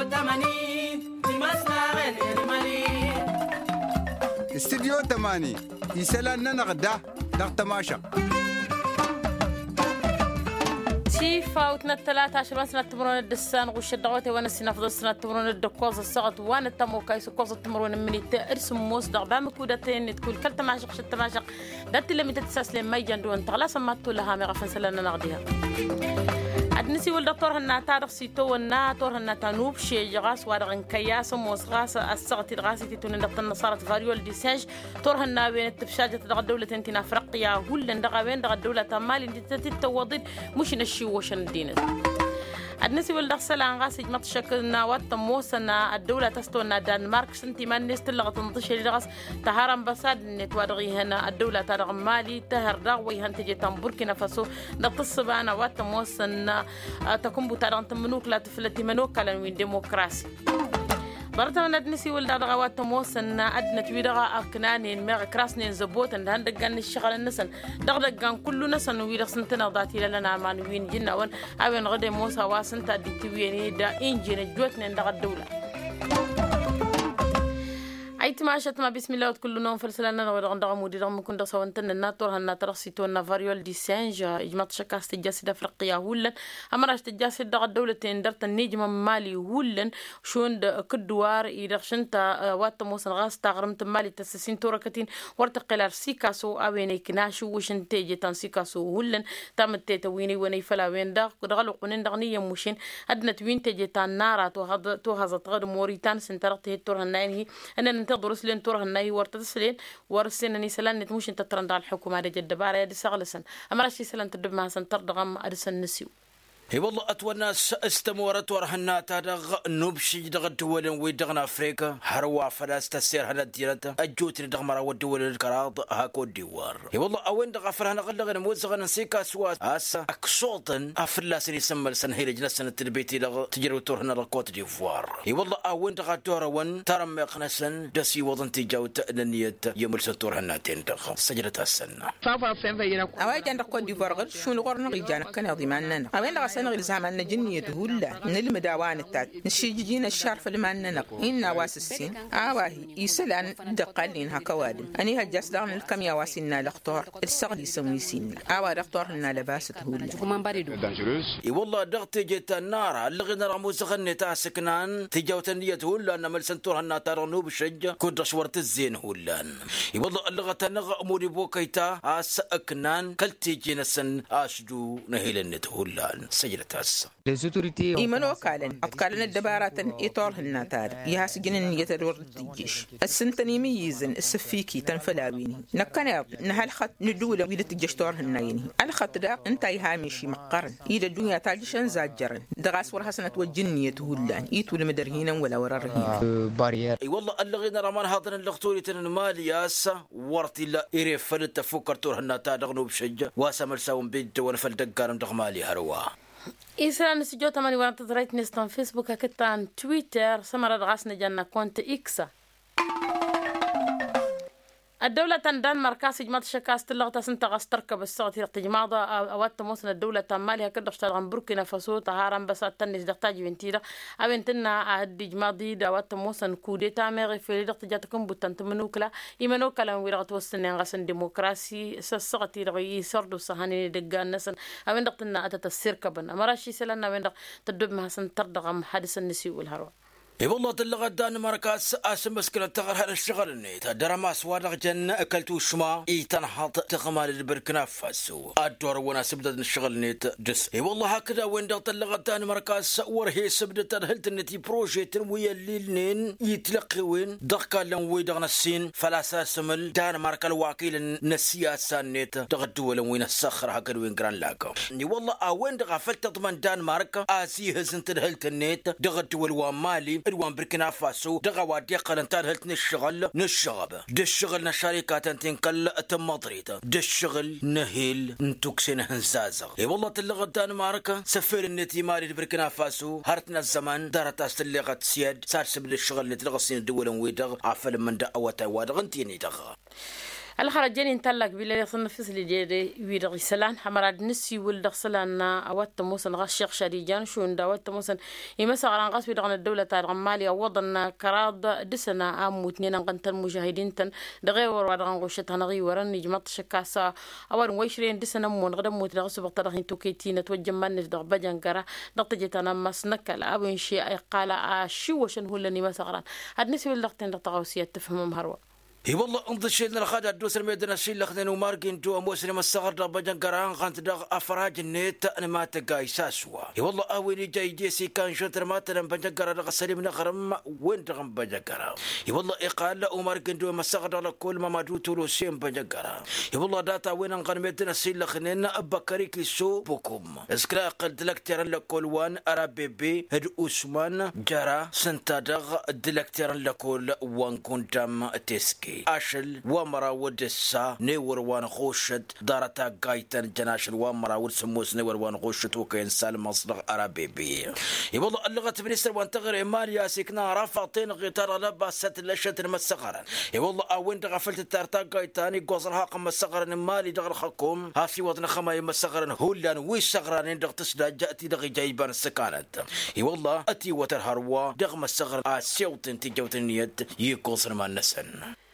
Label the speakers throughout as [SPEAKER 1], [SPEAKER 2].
[SPEAKER 1] استديو 8 يسألنا نغدا تماشا
[SPEAKER 2] شيفا وتنا 13 سنة تمرون الدسان غش الدعوات وانا سنة فضل سنة تمرون الدكوز الصغط وانا التمو كايس كوز تمرون من ارسم موس دغبام كودتين تقول كل تماشق شت تماشق دات اللي متتساس لما يجندو انت خلاص ما تقول لها ما غفن سلنا نغديها أدنسي والدكتور هنا تاريخ سيتو النا تور هنا تنوب شيء جغاس وارغن كياس وموسغاس الصغت الغاسي تتون دقتنا صارت فاريول ديسانج تور هنا بين التفشاجة دغ الدولة انتنا أفريقيا هولن دغ بين دغ الدولة مالي انت تتوضد مش نشي وشن دينز أدنسي والدخل عن غاس جمت شكلنا واتموسنا الدولة تستونا دنمارك سنتي من نستلغ تنطشي لغاس تهرم بساد نتوارغي هنا الدولة ترغ مالي تهر رغوي هنتجي تنبوركينا فاسو نتصبانا واتموسنا تكون بتاران تمنوك لا تفلتي منوك لنوين ديمقراسي برتا من أدنسي ولد غوات موسن أدنى تويدغا أكنانين مغ كراسنين زبوت إن هندق عن الشغل النسن دغدق عن كل نسن ويدغ سنتنا ضاتي لنا ما نوين جنا ون أوين غدي موسى واسن تدي تويني دا إنجين جوتنا دغ الدولة أيت ما شت ما بسم الله وكل نوم فرسلنا ودغ مودي دغ مكون دغ سوانتن الناتور هالناترسيتون فاريول ديسانج إجماع شكاست الجاسد أفريقيا هولن أمرش الجاسد دغ الدولة تندرت النجم مالي هولن شون كدوار إيرشنت وات موسن غاس تغرمت مالي تسسين توركتين ورتقلار سيكاسو أويني كناشو وشن تيجي تان سيكاسو هولن تامت تيتويني وني فلا وين دغ دغلو قنين دغنية موشين أدنت وين تيجي تان نارا تو هزت غد موريتان سنترت هي تور هنايني أنا درس لين تورها الناي ورتدسلين ورسينني سلان نتموش انت ترند على الحكومة هذا جد بارا يدي سغلسن أما رشي سلان تدب ما سنتر دغم أرسن نسيو
[SPEAKER 3] هي والله أتوناس استمورت ورهنا تدغ نبشي دغ الدول ويدغنا أفريقيا هروا فلاس تسير هلا ديرته أجوتني دغ مرا والدول الكراض هاكو الديوار هي والله أوين دغ فرهنا غلغنا موزغنا نسيكا سوات أسا أكسوطن أفلاس يسمى لسن هي لجنسنا التربيتي دغ تجري تورهنا لكوت ديفوار هي والله أوين دغ دورا ون ترم يقنسن دسي وضن تجاو تأنية يملسن تورهنا تندغ سجلة السنة
[SPEAKER 4] فافا فين فينا أواجه عند كوت ديفوار شنو قرنا رجانا كان يضيماننا أوين سنغ زعمنا جنية هولا من المداوان التاج نشيجينا الشارف اللي معنا إن واس السين عواهي يسلان دقالين هكوادم أني هالجاس دعم الكم يواسينا لختار السغل يسوي سين عوا لختار لنا لباسة هولا كمان بريدو
[SPEAKER 3] إي والله دغت جت النار اللي غنا رموز غني تاسكنان تجاوت النية هولا أن ملسنتور هنا ترنو بشجة كود شورت الزين هولان إي والله اللي غتنغ أموري بوكيتا أسكنان كل تيجينا سن أشجو نهيل النت هولان سجلت
[SPEAKER 4] إيمانو كالن أبكالنا الدبارات إطار الناتار يهاسجن يتدور الجيش السنتني ميزن السفيكي تنفلاويني نكنا نهال خط ندولة ويدة الجشتور هنايني الخط ده انت يهامشي مقارن إذا الدنيا تاجشن زاجرن دغاس ورها سنة والجنية هولان إيتو لمدرهينا ولا وررهينا
[SPEAKER 3] بارير أي والله اللغينا رمان هذا اللغتوري تنمالياسا ورتي لا إيريف فلت فكر تور هناتا دغنو بشجة واسمر ساون بيد ونفل دقارم دغمالي هروا
[SPEAKER 2] إسرائيل نسجو تماني ورانت تزريت نستان فيسبوك كتان تويتر سمرت غاسنا جانا كونت إكسا الدولة تندان مركز جماعة شكاست اللغة سنت غستركب الصوت يرتجمع ضا أوات موسنا الدولة تمالها كده اشتغل بوركينا فاسو تهارم بس التنس دقتاج بنتيرة أبنتنا الدجماع دي دوات موسن كودي تامر في دقت جاتكم بتنت منوكلا يمنوكلا ويرغت وسنين غسن ديمقراسي سصغتي رغي سردو سهاني دقان نسن أبن دقتنا أتت السيركبن أمراشي سلنا أبن دق تدب ما سن تردغم حادث النسي والهروا
[SPEAKER 3] اي والله تلغى دان مركز اسم مسكنة تغر هذا الشغل النيت درماس وارغ جنة اكلتو شما اي تنحط تغمال البركنا فاسو الدور وانا سبدت الشغل نيت دس اي والله هكذا وين تلغى دان مركز ورهي سبدت هلت النتي بروجيت ويا الليلين يتلقي وين دقا لن ويدغنا السين فلا ساسمل دان مركز الواكيل السياسة نيت تغدو لن وين السخر هكذا وين جران لاكو اي والله وين دغفلت تضمن دان مركز اسيه زنت هلت النيت دغدو الوامالي الوان بركنا فاسو دغوا ديقل انتار هلت نشغب دشغل نشاركات تنقل تمضريتا دشغل نهيل نتوكسين هنزازغ اي والله تلغى دنمارك سفير النتي مالي بركنا فاسو هرتنا الزمان دارت استلغت سياد صار سبل الشغل نتلغى الصين الدول ويدغ عفل من دعوة وادغ انتيني دغ
[SPEAKER 2] الخرجين انتلق بلا يصنف فصل جدي ويرغي سلان حمراد نسي ولد سلان اوت موسن غشيق شريجان شو ندا اوت موسن يمسا غران غاس بيدغن الدولة تاع غماليا وضن كراض دسنا ام وتنين قنت المجاهدين تن دغي ورغان غوشتها نغي ورن نجمط شكاسا اول ويشرين دسنا مون غدم موت لغس بقترغين توكيتين توجم من نفدغ بجنقرا دقتجت انا مسنك الابن شي اي قال شو وشن هو اللي مسا غران هاد نسي ولدتين دقاوسيه تفهم مهروا
[SPEAKER 3] هي والله انض الشيء اللي خد الدوسر ميدنا الشيء اللي خذني وماركين تو موسم الصغر دبجن قران خانت دغ افراج النت انا ما تقاي ساسوا هي والله اوين جاي جيسي كان شتر ما ترم بجن قرا دغ سليم نغرم وين دغم بجن قرا هي والله اقال وماركين تو مسغر على كل ما مادو تولو سيم بجن قرا هي والله داتا وين نقن ميدنا الشيء اللي خنينا ابكريك لسو بكم اسكرا قلت لك ترى لكل وان ارابي بي هد عثمان جرا سنتدغ دلكتر لكل وان كنتم تسكي أشل ومرا ودسا نور وان خوشت دارتا قايتن جناشل ومرا ودسموس نور وان خوشت وكين سالم مصدق عربي بي يبالله اللغة بنيستر وان تغير إماليا سيكنا رافطين غيتار لباسات اللشت المسغرا يبالله أوين دغفلت التارتا قايتاني قوصر هاقم مسغرا إمالي دغل خكم هاسي وطن خماي مسغرا هولان ويسغرا دغ تسدا جاتي دغي جايبان السكانت يبالله أتي وترهروا دغ مسغرا آسيوتن تجوتن يد يقوصر ما نسن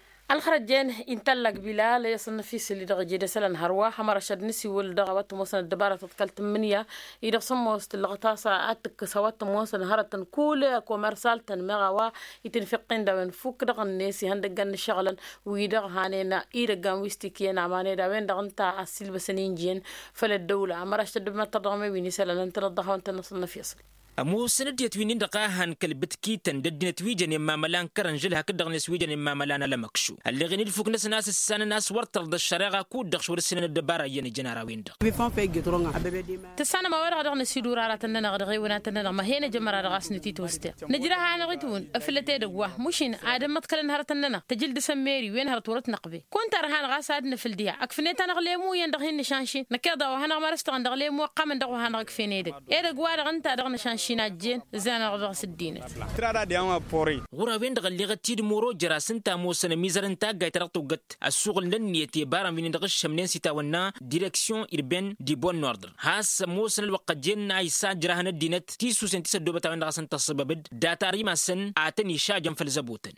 [SPEAKER 2] الخرجين انتلق بلال يصنف في اللي دغ جيد سلان هروا حمر شد نسي ولدغ وات موسن الدبارة تتكلت منيا إذا صموست اللغطاسة أتك سوات موسن هرتن كولة كومرسالتن مغوا يتنفقين داوين فوق دغ الناسي هندقن شغلا ويدغ هانينا إيدا قام ويستيكيين عماني داوين دغ انتا أسيل بسنين جين فللدولة عمر شد بما ترغمي بيني سلان انتلضها وانت نصنف يصل
[SPEAKER 5] مو سند يتوينين دقاهن كلبتكي تنددنا تويجن يما ملان كرنجلها كدغ نسويجن يما ملان لمكشو اللي غني الفوق ناس السنه ناس ورتر الشريعه كود دغ شور السنه الدباره ين جنراوين دغ تسانا ما ورا دغ نسيدور على تننا غدغي ونا تننا ما هنا جمرا دغاس نتي توست نجراها انا غيتون افلتي دغوا مشين ادم متكل نهار تننا تجلد سميري وين هرت ورت نقبي كنت رهان غاس ادنا في الديا اكفنيت انا غليمو يندغ هن شانشي نكدا وهنا ما رستغ دغ ليمو قام دغ هنا كفيني دغ اي دغ دغ انت دغ نشانشي ناجين زانا غدغ الدين غراوين دغ اللي غتيد مورو جراسنتا موسن ميزرنتا غايترقتو غت السوق لنيتي بارا من دغ الشمنين سيتاونا ديريكسيون ايربين دي بون نوردر هاس موسن الوقت جن عيسى جراهن الدينت تيسو سنتي سدوبتا وين دغ سنت السبب داتا ريماسن اعتني شاجم في الزبوتن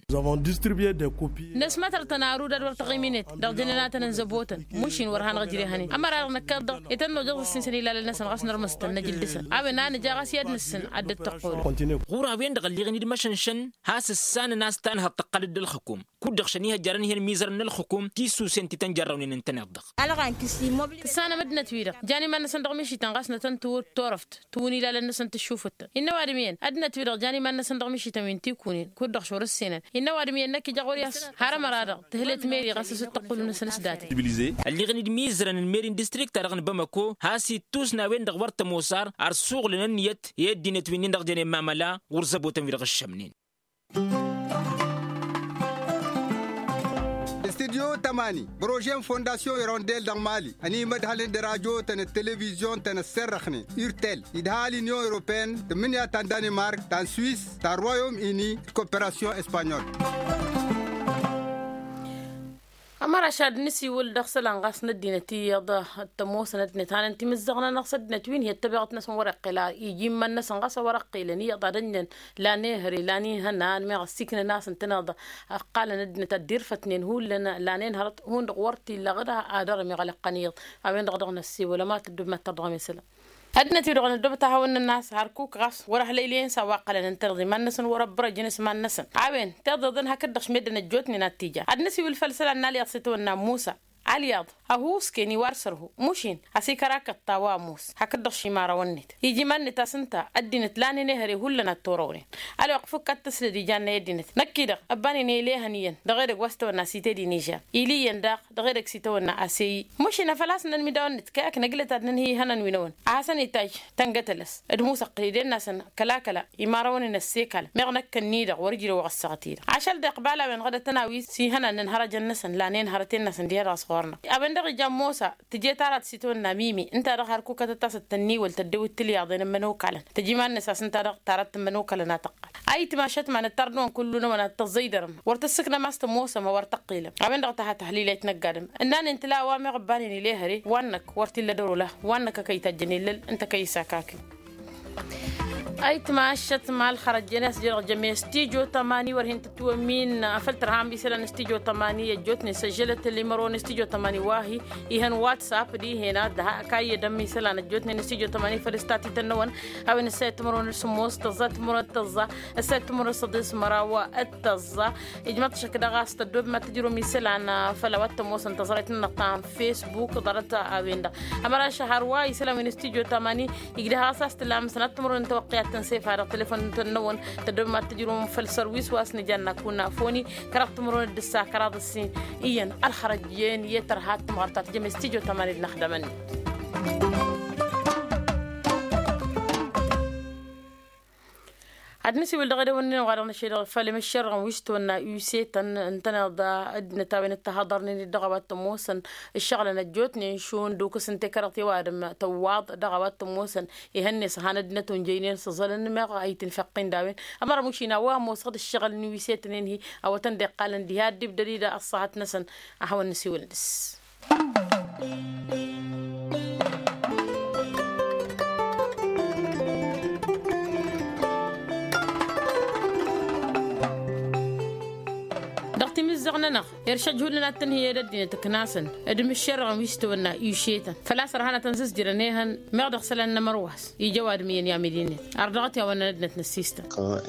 [SPEAKER 5] ناس ما ترتنارو دار تقيمينت دغ جنات نزبوتن مشين ورهان غجري هني اما راه نكد يتنو دغ السنسني لا الناس غاس نرمستن نجلدسن ابنا نجا غاس يدنسن عد غورا وين دغ اللي غني دمشنشن هاس السان ناس تنها تقلد الحكوم كود خشنيها جرن هي الميزرن الحكوم تيسو سنتي تنجروني ننتنضغ
[SPEAKER 2] الغان كسي موبل السان مدنا تويدا جاني ما نسندغ مشي تنغاسنا تنتو تورفت توني لا لنسن تشوفت ان وادمين ادنا تويدا جاني ما نسندغ مشي تمنتي كونين كود شور السنه ان وادمين نك جغورياس هرم رادا تهلت ميري غاسس تقول نسنس داتي اللي غني ميزرن الميرين ديستريكت رغن بمكو هاسي توسنا وين دغ ورت موسار ارسوق لنيت يدي نتوينين دغ جاني ماملا ورزبوتن في الشمنين
[SPEAKER 1] استديو تماني بروجين فونداسيون يرونديل دان مالي اني مدهالين دراجو تن التلفزيون تن السرخني يرتل يدهالي نيو اوروبيان تمنيا تان دانمارك تان سويس تان رويوم اني كوبيراسيون اسبانيول
[SPEAKER 2] أمر أشاد نسي ولد خسلان غاس ندينتي يضا التموس ندنتان أنت مزغنا نقصد نتوين هي تبعت ناس ورق لا يجي من الناس غاس ورق لني يضا دنن لا نهري لا ني هنان ما غسيكنا ناس انتناض قال ندنت الدير فتنين هو لنا لا نهرت هون غورتي لغدا ادر مي غلق قنيط اوين غدغنا السي ولا ما تدب ما تضغمي سلام هدنا تيرغن دبتا هون الناس هاركوك غاس ورح ليلين سواقلا ننترضي ما النسن وربرا جنس ما النسن عاوين تضدن هكدخ مدن الجوتني نتيجه هدنا سي الفلسله نالي يقصتونا موسى علياض هوس كيني وارسره مشين هسي كراكة طواموس هكدخ شمارة ونت يجي من تاسنتا الدينت لاني نهري هلنا التورونين على وقفك التسل دي جانا يدينت نكيدك أباني نيليها نيين دغيرك واستونا سيتي دي نيجا إليين داق دغيرك سيتونا أسي مشينا فلاسنا المدون نتكاك نقلت أدنهي هنن وينون عاسن يتاج تنقتلس ادموس قليدين ناسن كلاكلا إمارون السيكال مغنك كنيدق ورجل وغسغتير عشان دق بالا من غدا تناوي سي هنن ننهر جنسن لانين هرتين ناسن ديال راس خورنا أبن دغ جاموسا تجي تارات سيتون ميمي أنت دغ هركو كتتاس التني والتدو التلي عضين منوك على تجي ما الناس أنت دغ تارات منوك على ناتقل أي تماشت مع الترنون كلنا من التزيدرم ورتسكنا ماست موسى ما ورتقيله أبن دغ تحت تحليل يتنقدم إننا أنت لا وامي غباني ليهري وانك ورتي لدور له وانك كي تجني أنت كي ساكاكي أي تماشت مع الخرجنا سجل جميع استيجو 8 ورهن تتومين أفلتر هام بيسلا استيجو 8 جوتني سجلت اللي مرون استيجو 8 واهي يهن واتساب دي هنا ده كاي دمي سلا جوتني استيجو 8 فلستاتي تنون أو إن السيت مرون السموس تزات مرون تزا السيت مرون صديس مراوا التزا إجمعت شكل غاست الدوب ما تجرو مثلا أنا فلوات موس انتظرت النقطان فيسبوك ضرت أبيندا أمر شهر واي سلا من استيجو 8 يقدر أساس تلام سنة مرون توقيات تنسيف هذا التليفون تنون تدوم ما تجرون في السيرفيس واسن جنة كنا فوني كرقت مرون الدسا كراض السين إيان الخرجين يترهات مغرطات جمع استيجو 8 نخدمني adnisi wil daga wonni ngaran shida fale mashar wishto na yusetan antana da adna tawin tahadarni dagawat musan الشغله نجوتني شون دوك سنت كرتي وادم تواد دغوات موسن يهني سهاندنتون جينين سزلن ما ايتن فقين داوين امر مشينا وا موصد الشغل نيويسيتن هي او تندق قالن دي هاد بدريده الصحات نسن احول نسي ولدس زغننا يرشجوا لنا التنهي يدين تكناسن ادم الشرع ويستونا يشيتا فلا سرهنا تنزز جرنيهن ما دخسلنا مرواس يجواد مين يا مدينه ارضعتي وانا ندنت نسيستا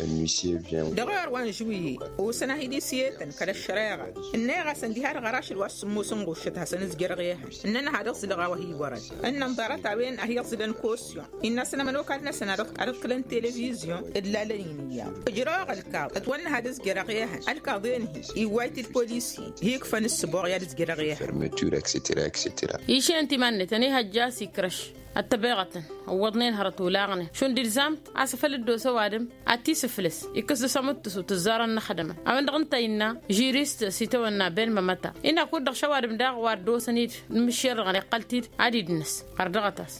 [SPEAKER 2] دغار وان جوي وسنا هيدي سيتن كلا الشراغ الناغا سنديها غراش الواس موسن غشتها سنز جرغيها اننا هذا صدغا وهي ورد ان نظرت وين هي صدن كوسيون ان سنا منو كان سنا رك كلن تلفزيون ادلا لينيا جراغ الكاب اتون هذا جرغيها الكاظين يوايت البوليسي هيك فن السبوع يا دزجرغيه فرمتور اكسترا اكسترا يشي انت منتني هجاسي كرش التبيغة ووضنين هرتو لاغني شون ديرزامت عسفل الدوسة وادم عتيس فلس يكسو سمتسو تزارن خدمة أمن دغنتا إنا جيريست سيتونا بين ممتا إنا كود دغ شوادم داغ واردوسة نيت مشير غني قلتير عديد الناس قردغتاس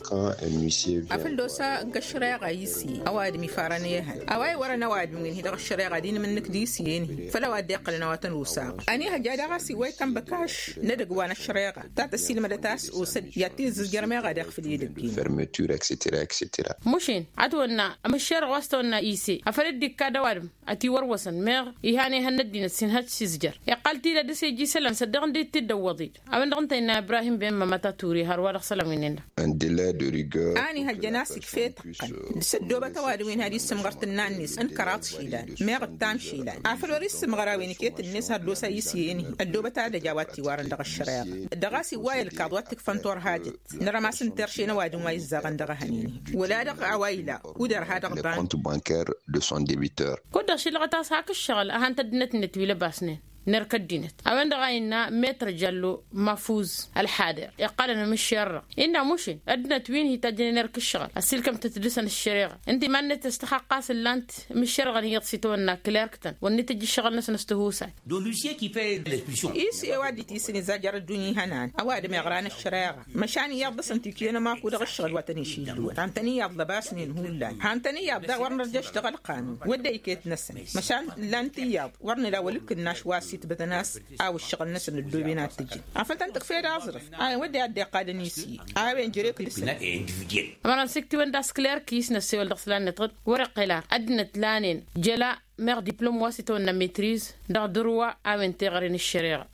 [SPEAKER 2] أفل دوسة قشريغة يسي أوادمي فارانيها أواي ورنا وادم من هيدا قشريغة دين منك ديسيين فلا وادي قل نواتن وساق أني هجادا غاسي وي كان بكاش ندق وانا الشريغة تاتا السينما دتاس وسد ياتيز جرميغة داغ في اليد fermeture etc مشين عدونا مشير واستونا ايسي افرد ديكا دوارم اتي وروسن مير يهاني هندين سنهات سيزجر يقالتي لدسي جي سلام صدقن دي تدوضي ابن دغنت ان ابراهيم بن ممتا توري هروار سلام مننا اندلا دو ريغور اني هجناسك فيت سدوبه توادوين هذه سمغرت النانيس انكرات شيلان مير تام شيلان افلوري سمغراوين كيت الناس هدو سايسيني الدوبه تاع جواتي وارن دغ الشريعه دغاسي وايل كادواتك فانتور هاجت نرى ما سنترشينا وادو ما يزغن دغ هنيني ولا دغ عوايلا ودر هذا غبان كونت بانكير دو سون ديبيتور كود شيل غتاس هاك الشغل اهانت دنت نتويله باسنين نركد دينت أوين دغاينا متر جلو مفوز الحاضر يقالنا مش شر إننا مشين أدنى توين هي تجني نرك الشغل السلكم تتدرسن الشريعة أنت ما أنت تستحق اللانت مش شرغن هي تصيتونا كلاركتن والنتج الشغل ناس نستهوسا دولوسيا كيف إيش وادي تيسني زاجر الدنيا هنان أواد ما يغران الشريعة مشان يضبس أنت كينا ما كود الشغل وتني شيء عمتني يضل باسنين هولا عمتني يضل ورنا رجع اشتغل قانون ودي كيت نسن مشان لانت يض ورنا لا ولك الناس بتناس او الشغل ناس الدوبينات تجي عفلت انت كفايه اظرف ودي ادي قادنيسي وين جريك لسه انا سكتي وين داس كلير كيس نسي ولا خلان نطد ورق لا ادنت لانين جلا مير دبلوم واسيتو نا ميتريز دا دروا او انتغرين الشريعه